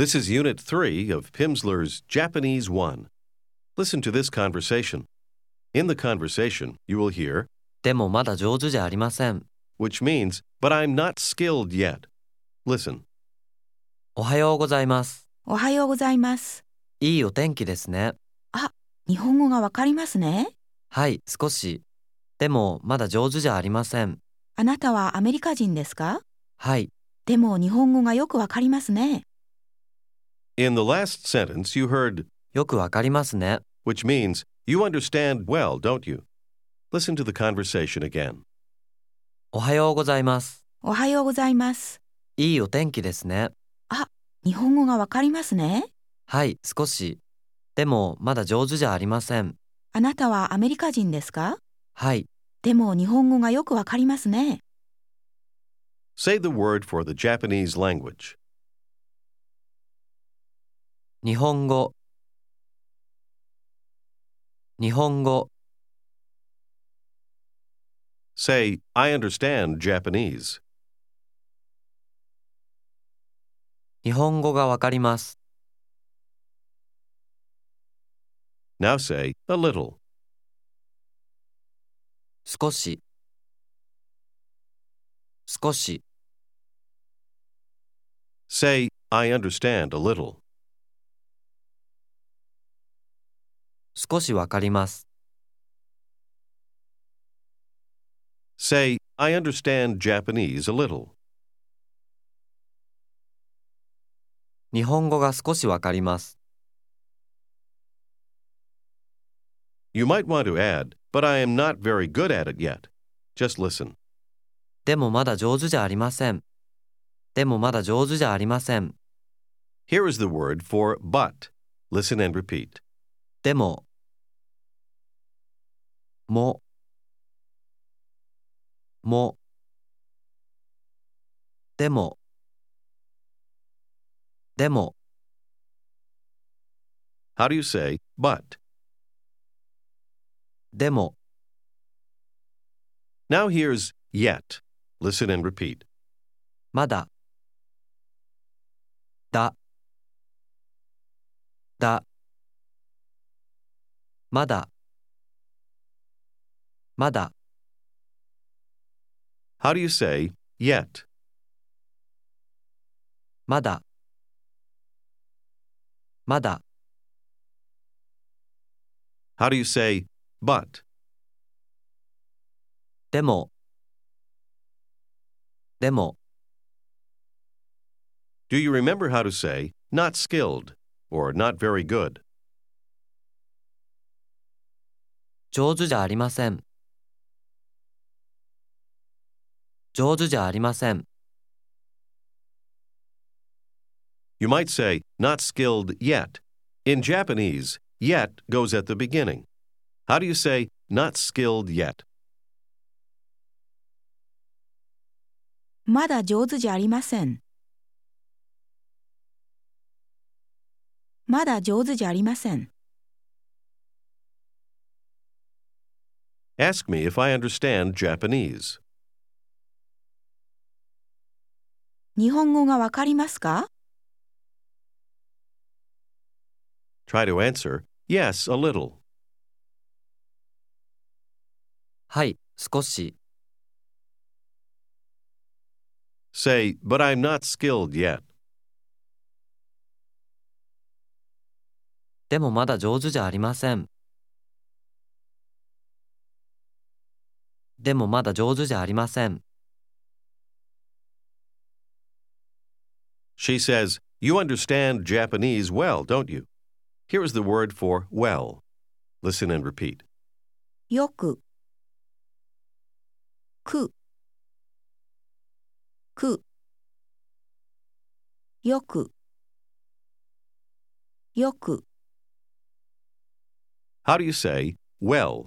This is Unit 3 of Pimsleur's Japanese 1. Listen to this conversation. In the conversation, you will hear, でもまだ上手じゃありません。 which means, but I'm not skilled yet. Listen. おはようございます。 おはようございます。 いいお天気ですね。 日本語がわかりますね。 はい、少し。でもまだ上手じゃありません。 あなたはアメリカ人ですか？ はい、 でも日本語がよくわかりますね。 In the last sentence, you heard, よくわかりますね。 which means, you understand well, don't you? Listen to the conversation again. おはようございます。 おはようございます。 いいお天気ですね。 日本語がわかりますね。 はい、少し。でもまだ上手じゃありません。 あなたはアメリカ人ですか？ はい、 でも日本語がよくわかりますね。 Say the word for the Japanese language. 日本語。日本語。 Say, I understand Japanese. 日本語がわかります。 Now say, a little. 少し。少し。 Say, I understand a little. 少しわかります。 Say, I understand Japanese a little. 日本語が少しわかります。 You might want to add, but I am not very good at it yet. Just listen. でもまだ上手じゃありません。でもまだ上手じゃありません。 Here is the word for but. Listen and repeat. でも。も。も。でも。でも。 How do you say but? でも。 Now here's yet. Listen and repeat. まだ。だ。だ。まだ。まだ。 How do you say yet? まだ。まだ。 How do you say but? でも。でも。 Do you remember how to say not skilled or not very good? 上手じゃありません。上手じゃありません。 You might say not skilled yet. In Japanese, yet goes at the beginning. How do you say not skilled yet? まだ上手じゃありません。まだ上手じゃありません。 Ask me if I understand Japanese. 日本語がわかりますか？ Try to answer, yes, a little. はい、少し。 Say, but I'm not skilled yet. でもまだ上手じゃありません。でもまだ上手じゃありません。 She says, you understand Japanese well, don't you? Here is the word for well. Listen and repeat. よく。く。く。よく。よく。 How do you say well?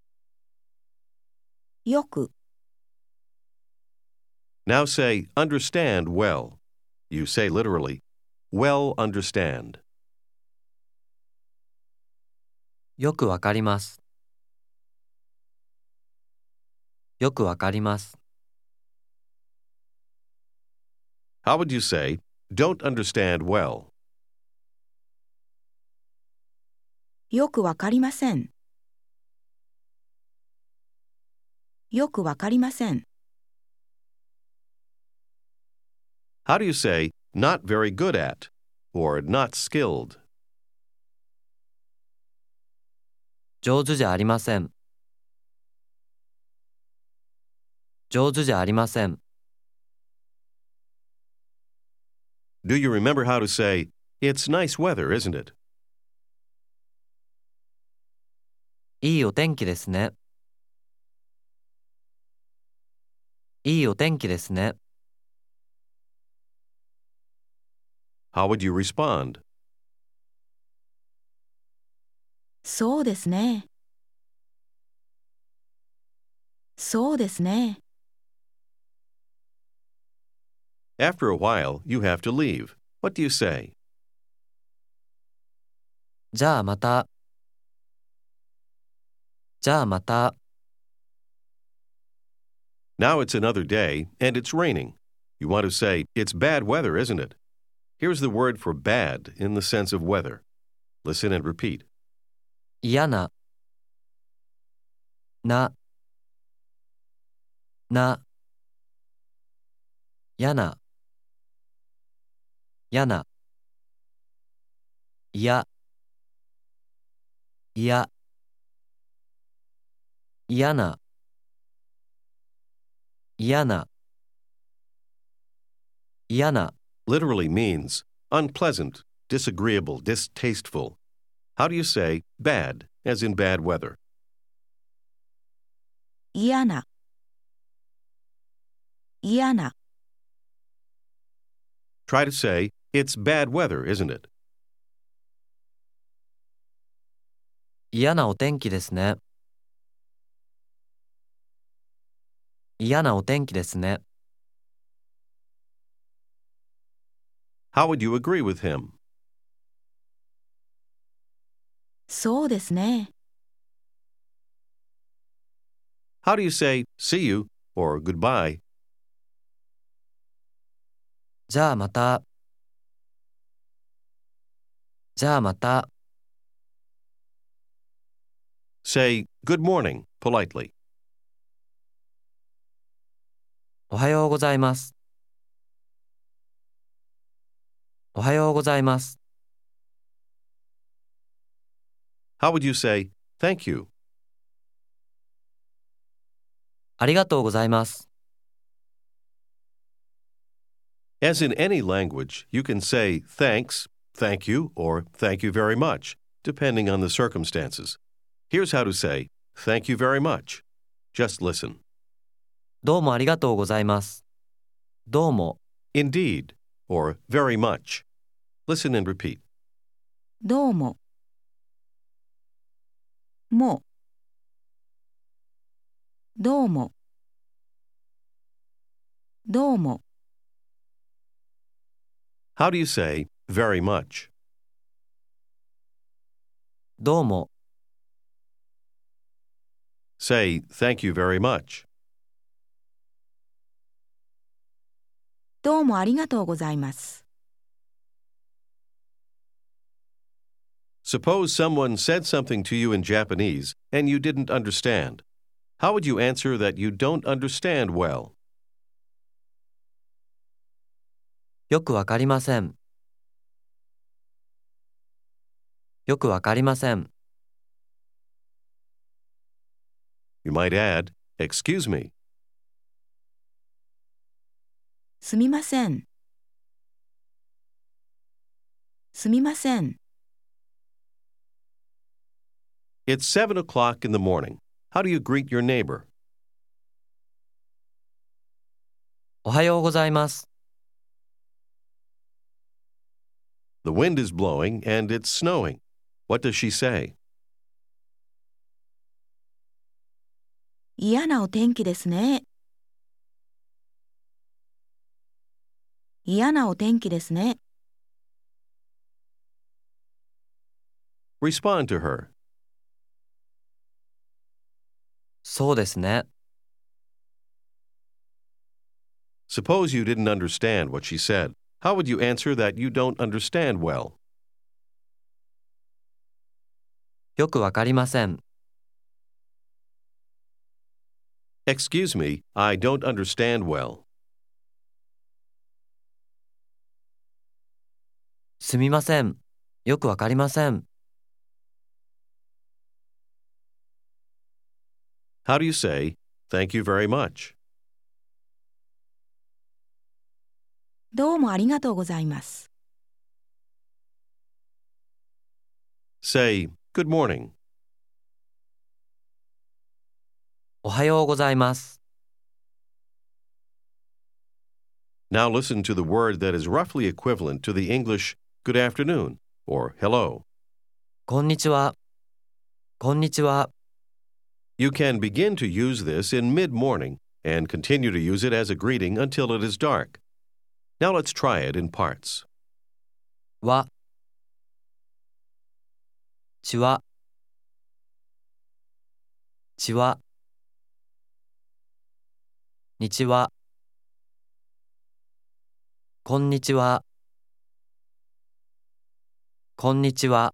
よく。 Now say understand well. You say literally, well understand. よくわかります。よくわかります。 How would you say, don't understand well? よくわかりません。よくわかりません。 How do you say not very good at or not skilled? 上手じゃありません。上手じゃありません。 Do you remember how to say, it's nice weather, isn't it? いいお天気ですね。いいお天気ですね。 How would you respond? そうですね。そうですね。 After a while, you have to leave. What do you say? じゃあまた。じゃあまた。 Now it's another day, and it's raining. You want to say, it's bad weather, isn't it? Here's the word for bad in the sense of weather. Listen and repeat. 嫌な。な。な。嫌な。嫌な。いや。いや。嫌な。嫌な。嫌な。 Literally means unpleasant, disagreeable, distasteful. How do you say bad, as in bad weather? 嫌な。嫌な。 Try to say, it's bad weather, isn't it? 嫌なお天気ですね。嫌なお天気ですね。 How would you agree with him? そうですね。 How do you say see you or goodbye? じゃあまた。じゃあまた。 Say good morning politely. おはようございます。おはようございます。 How would you say thank you? ありがとうございます。 As in any language, you can say thanks, thank you, or thank you very much, depending on the circumstances. Here's how to say thank you very much. Just listen. どうもありがとうございます。どうも。 Indeed, or very much. Listen and repeat. どうも。も。どうも。どうも。 How do you say very much? どうも。 Say thank you very much. どうもありがとうございます。 Suppose someone said something to you in Japanese and you didn't understand. How would you answer that you don't understand well? よくわかりません。よくわかりません。 You might add, excuse me. すみません。すみません。 It's 7 o'clock in the morning. How do you greet your neighbor? おはようございます。 The wind is blowing and it's snowing. What does she say? 嫌なお天気ですね。嫌なお天気ですね。 Respond to her. そうですね。 Suppose you didn't understand what she said. How would you answer that you don't understand well? よくわかりません。 Excuse me, I don't understand well. すみません。よくわかりません。 How do you say, thank you very much? どうもありがとうございます。 Say, good morning. おはようございます。 Now listen to the word that is roughly equivalent to the English good afternoon or hello. こんにちは。こんにちは。 You can begin to use this in mid-morning and continue to use it as a greeting until it is dark. Now let's try it in parts. は、ちは、ちは、にちは、こんにちは、こんにちは。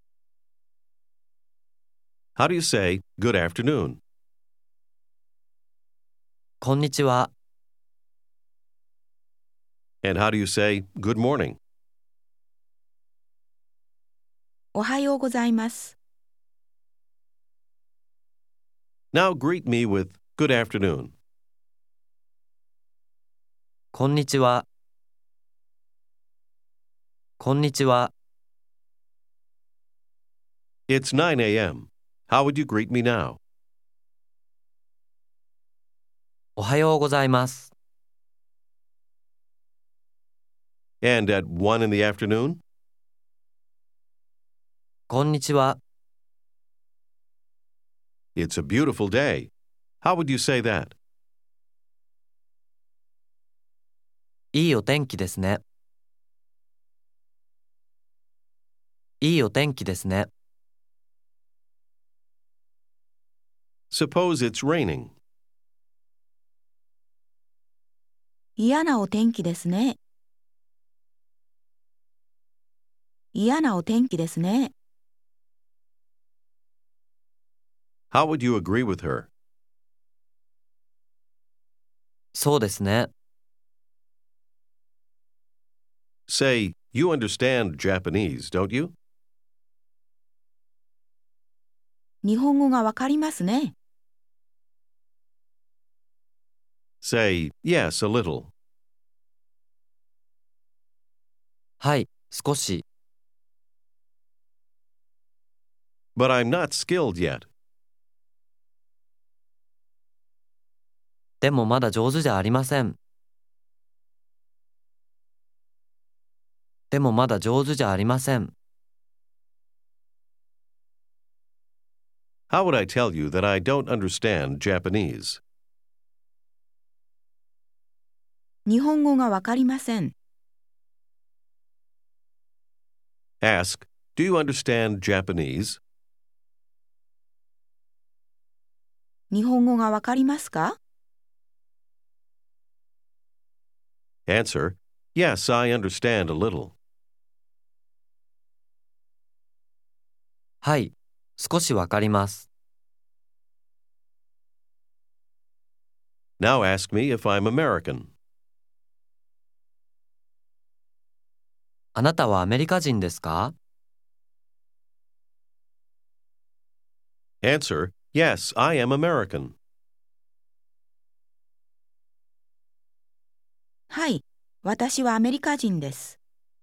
How do you say good afternoon? こんにちは。 And how do you say good morning? おはようございます。 Now greet me with good afternoon. こんにちは。こんにちは。 It's 9 a.m. How would you greet me now? おはようございます。 And at 1 in the afternoon? こんにちは。 It's a beautiful day. How would you say that? いいお天気ですね。いいお天気ですね。 Suppose it's raining. 嫌なお天気ですね。嫌なお天気ですね。 How would you agree with her? そうですね。 Say, you understand Japanese, don't you? 日本語がわかりますね。 Say, yes, a little. はい、少し。 But I'm not skilled yet. でもまだ上手じゃありません。でもまだ上手じゃありません。 How would I tell you that I don't understand Japanese? 日本語がわかりません。 Ask, do you understand Japanese? 日本語がわかりますか？ Answer, yes, I understand a little. はい、少しわかります。 Now ask me if I'm American. あなたはアメリカ人ですか？ Answer, yes, I am American. はい、私はアメリカ人です。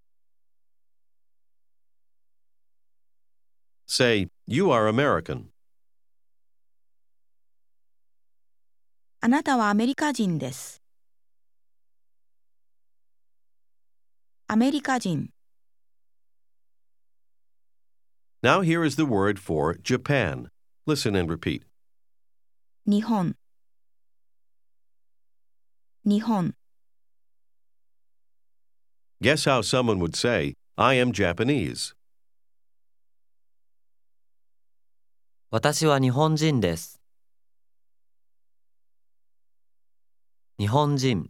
Say, you are American. あなたはアメリカ人です。アメリカ人。 Now here is the word for Japan. Listen and repeat. 日本。日本。 Guess how someone would say, I am Japanese. 私は日本人です。日本人。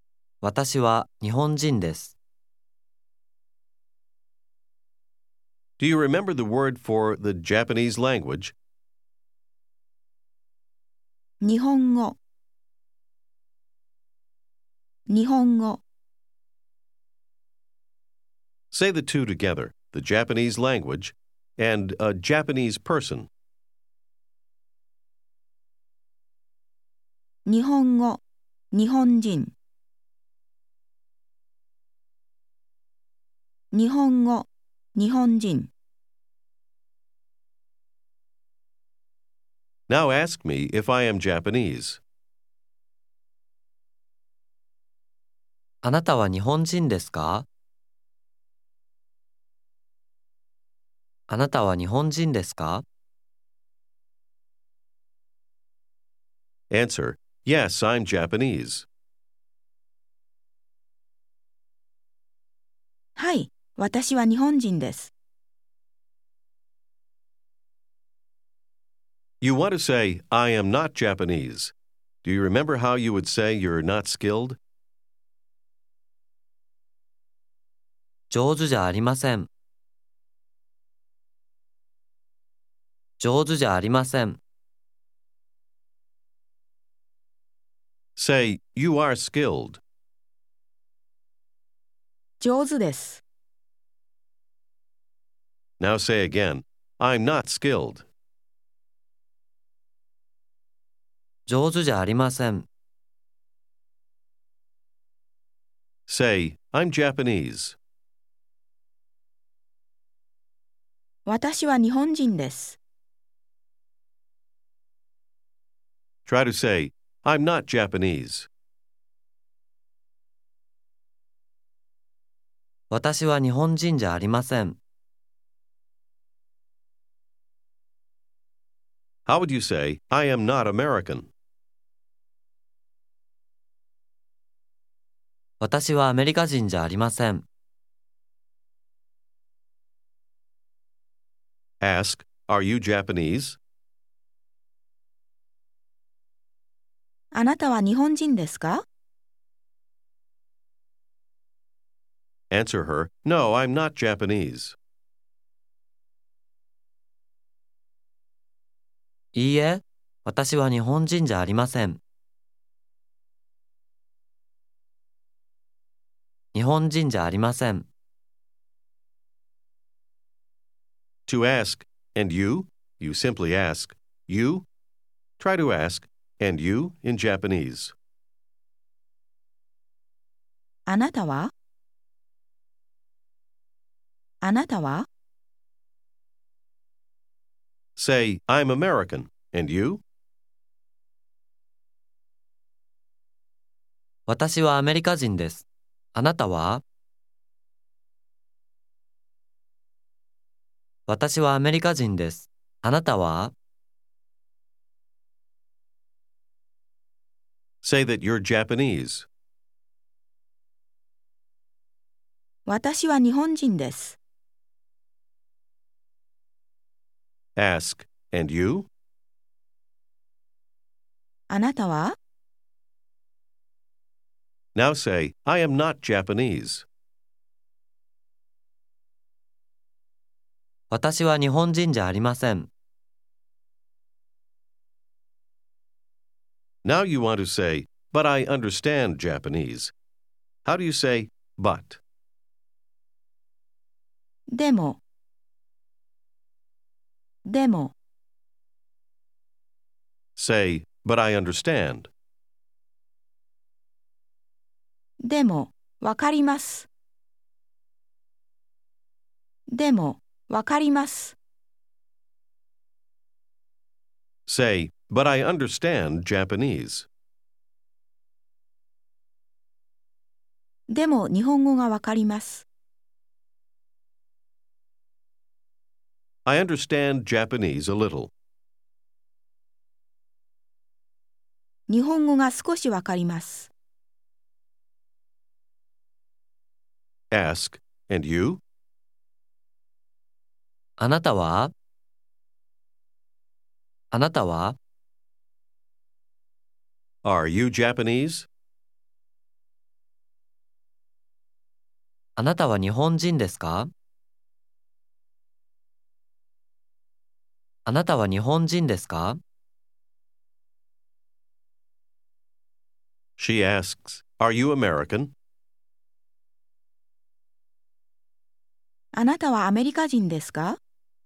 私は日本人です。 Do you remember the word for the Japanese language? 日本語、日本語、 Say the two together, the Japanese language and a Japanese person. 日本語、日本人。日本語、日本人。 Now ask me if I am Japanese. あなたは日本人ですか？あなたは日本人ですか？ Answer, Yes, I'm Japanese. はい、私は日本人です。 You want to say, I am not Japanese. Do you remember how you would say you're not skilled? 上手じゃありません。上手じゃありません。 Say, you are skilled. 上手です。 Now say again, I'm not skilled. 上手じゃありません。 Say, I'm Japanese. 私は日本人です。 Try to say, I'm not Japanese. 私は日本人じゃありません。 How would you say, I am not American? 私はアメリカ人じゃありません。 Ask, Are you Japanese? あなたは日本人ですか？ Answer her, No, I'm not Japanese. いいえ、私は日本人じゃありません。日本人じゃありません。 To ask, And you? You simply ask, You? Try to ask, And you in Japanese. あなたは？あなたは？ Say, I'm American. And you? 私はアメリカ人です。あなたは？私はアメリカ人です。あなたは？ Say that you're Japanese. 私は日本人です。 Ask, And you? あなたは？ Now say, I am not Japanese. 私は日本人じゃありません。 Now you want to say, But I understand Japanese. How do you say, but? でも、でも、 Say, But I understand. でも、わかります。でも、わかります。 Say, But I understand Japanese. でも、日本語がわかります。 I understand Japanese a little. 日本語が少しわかります。 Ask, And you? あなたは？あなたは？ Are you Japanese? あなたは日本人ですか？ あなたは日本人ですか？ She asks, Are you American? あなたはアメリカ人ですか？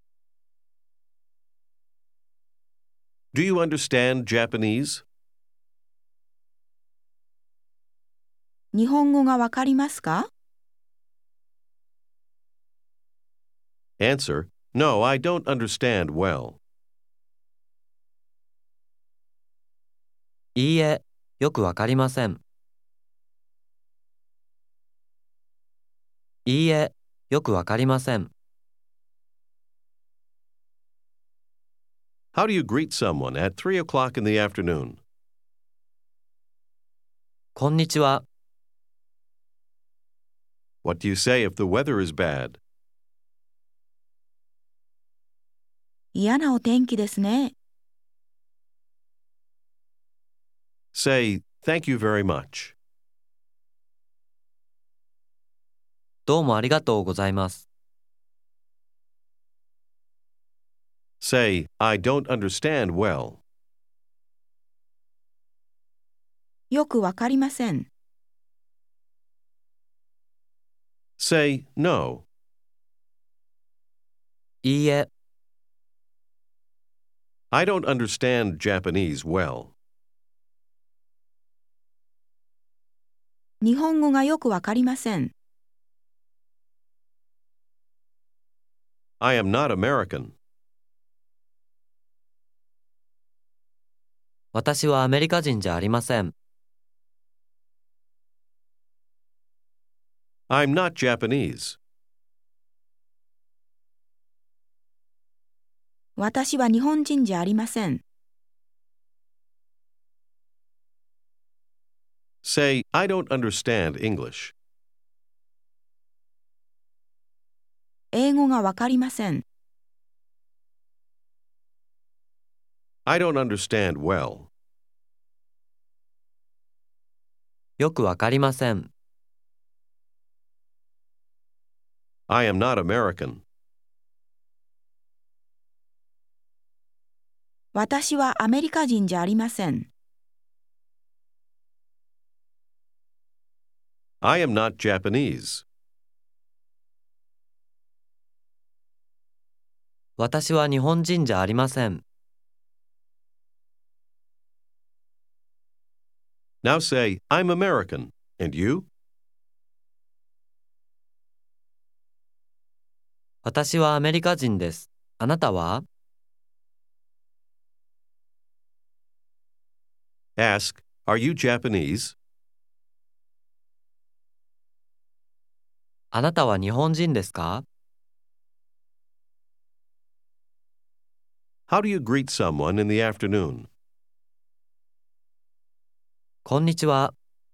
Do you understand Japanese? 日本語がわかりますか？ Answer, No, I don't understand well. いいえ、よくわかりません。いいえ、よくわかりません。 How do you greet someone at 3 o'clock in the afternoon? こんにちは。 What do you say if the weather is bad? 嫌なお天気ですね。 Say, Thank you very much. どうもありがとうございます。 Say, I don't understand well. よくわかりません。 Say, No. いいえ、 I don't understand Japanese well. 日本語がよくわかりません。 I am not American. 私はアメリカ人じゃありません。 I'm not Japanese. 私は日本人じゃありません。 Say, I don't understand English. 英語がわかりません。 I don't understand well. よくわかりません。 I am not American. 私はアメリカ人じゃありません。 I am not Japanese. 私は日本人じゃありません。 Now say, I'm American. And you? 私はアメリカ人です。あなたは？ Ask, Are you Japanese? あなたは日本人ですか？ How do you greet someone in the afternoon? こんにちは。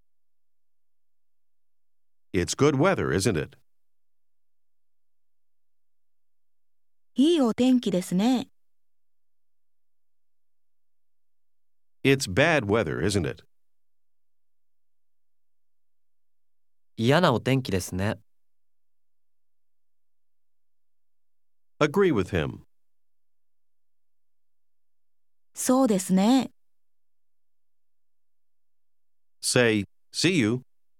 It's good weather, isn't it? いいお天気ですね。 It's bad weather, isn't it? 嫌なお天気ですね。 Agree with him. そうですね。 Say, See you.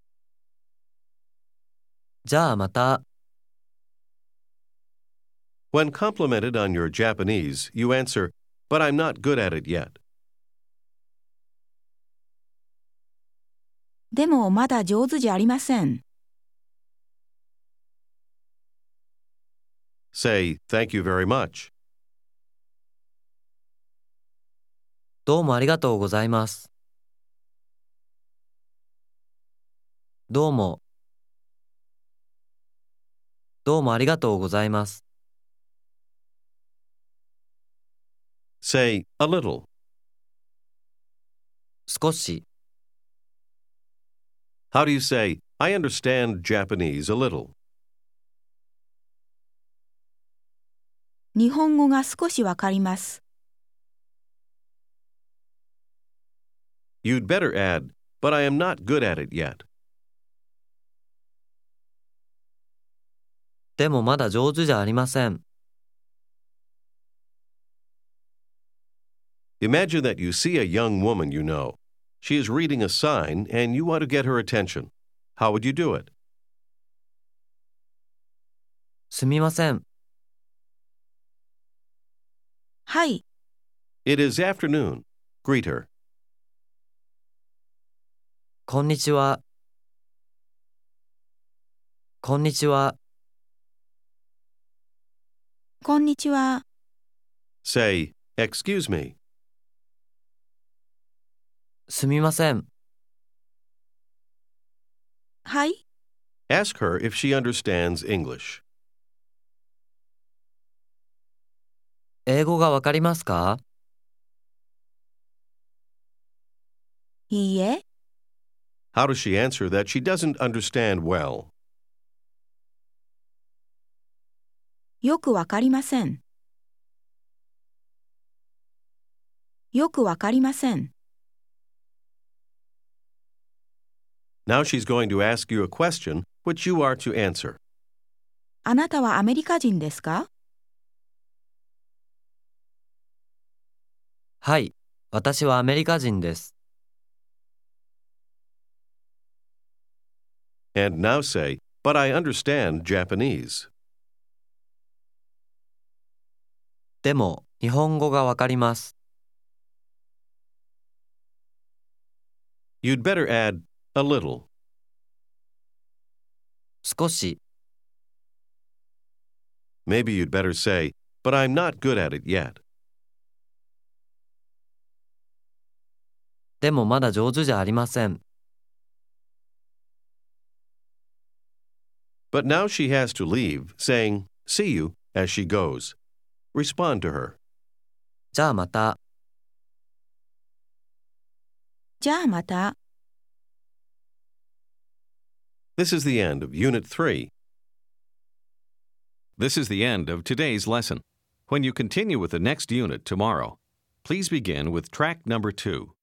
じゃあまた。 When complimented on your Japanese, you answer, But I'm not good at it yet. でもまだ上手じゃありません。 Say, Thank you very much. どうもありがとうございます。どうも。どうもありがとうございます。 Say, A little. 少し。 How do you say, I understand Japanese a little? 日本語が少しわかります。 You'd better add, But I am not good at it yet. でもまだ上手じゃありません。 Imagine that you see a young woman you know. She is reading a sign and you want to get her attention. How would you do it? すみません。 はい、 It is afternoon. Greet her. こんにちは。こんにちは。 こんにちは。 Say, excuse me. すみません。 はい、 Ask her if she understands English. 英語がわかりますか？ いいえ、 How does she answer that she doesn't understand well? よくわかりません。よくわかりません。 Now she's going to ask you a question which you are to answer. あなたはアメリカ人ですか？ はい、私はアメリカ人です。 And now say, but I understand Japanese. でも、日本語がわかります。 You'd better add a little. 少し、 Maybe you'd better say, but I'm not good at it yet. でもまだ上手じゃありません。 But now she has to leave, saying, see you, as she goes. Respond to her. じゃあまた。 じゃあまた。 This is the end of Unit 3. This is the end of today's lesson. When you continue with the next unit tomorrow, please begin with track number 2.